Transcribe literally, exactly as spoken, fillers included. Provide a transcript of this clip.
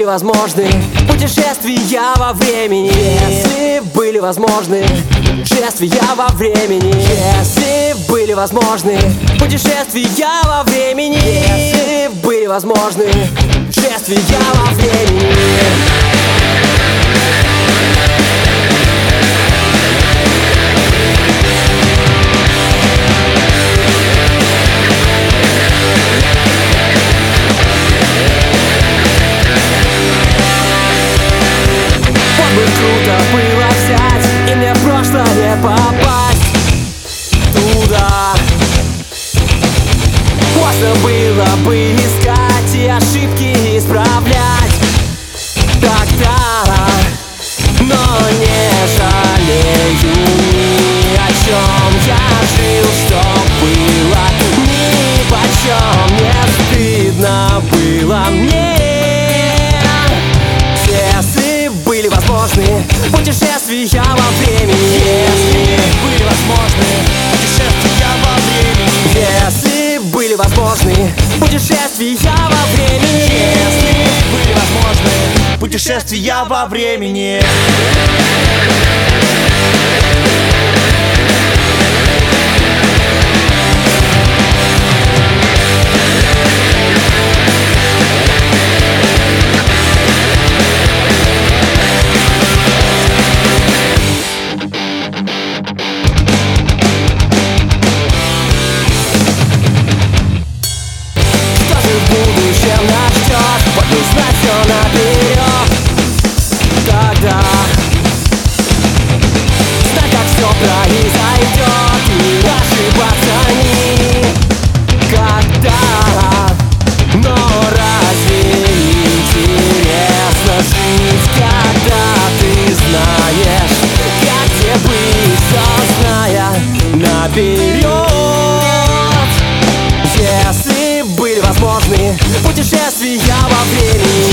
были возможны путешествия во времени, если были возможны путешествия во времени, если были возможны путешествия во времени, если были возможны путешествия во времени. Круто было взять и мне в прошлое попасть туда. Можно было бы искать и ошибки исправлять тогда, но не жалею ни о чем. Я жил, что было, ни почем. Не стыдно было мне. Были возможны путешествия во времени, если были возможны путешествия во времени, если были возможны путешествия во времени, если были возможны путешествия во времени. Будущем нас ждет, вот не знать все наперед. Тогда знать, как все произойдет, и ошибаться никогда. Но разве интересно жить, когда ты знаешь, как тебе быть, все зная наперед? Если были возможны путешествия во времени,